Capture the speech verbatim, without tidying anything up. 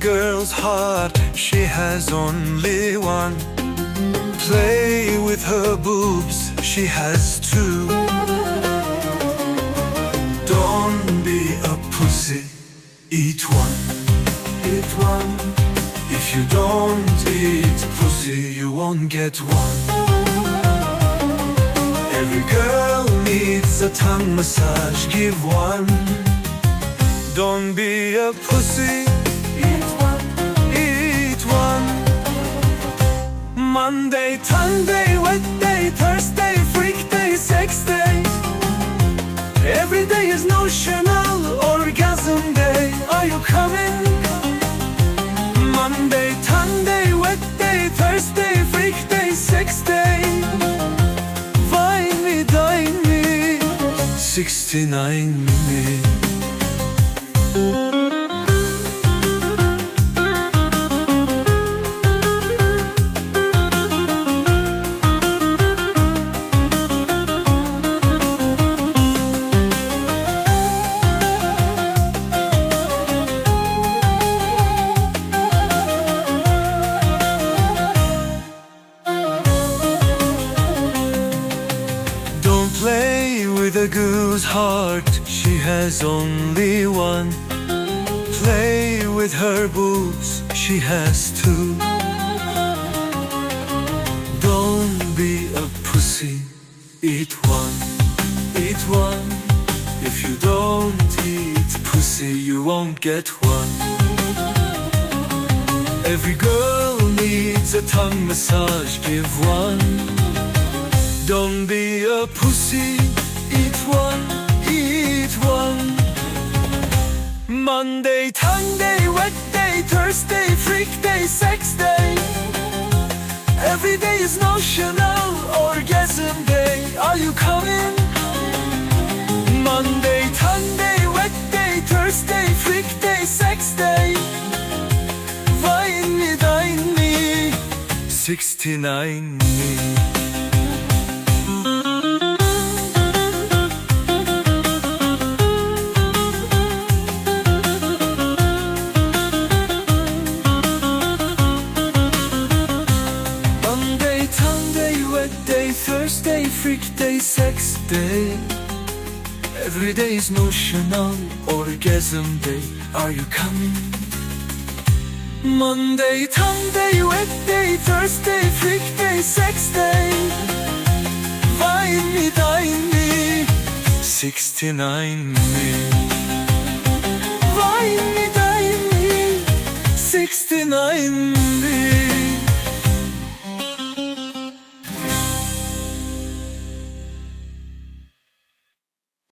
girl's heart, she has only one. Play with her boobs, she has two. Don't be a pussy, eat one, eat one. If you don't eat pussy, you won't get one. Every girl needs a tongue massage, give one. Don't be a pussy, eat one, eat one. Monday, Sunday, wet day, Thursday, freak day, sex day. Every day is notional orgasm day. Are you coming? Monday, Sunday, wet day, Thursday, freak day, sex day. Vine me, dine me, sixty-nine me. Play with a girl's heart, she has only one. Play with her boobs, she has two. Don't be a pussy, eat one, eat one. If you don't eat pussy, you won't get one. Every girl needs a tongue massage, give one. Don't be a pussy, eat one, eat one. Monday, Sunday, wet day, Thursday, freak day, sex day. Every day is notional orgasm day. Are you coming? Monday, Sunday, wet day, Thursday, freak day, sex day. Wine me, dine me, sixty-nine me. Thursday, freak day, sex day. Every day is notional orgasm day. Are you coming? Monday, Sunday, wet day, Thursday, freak day, sex day. Wine me, dine me, sixty-nine me. Wine me, dine me, sixty-nine me.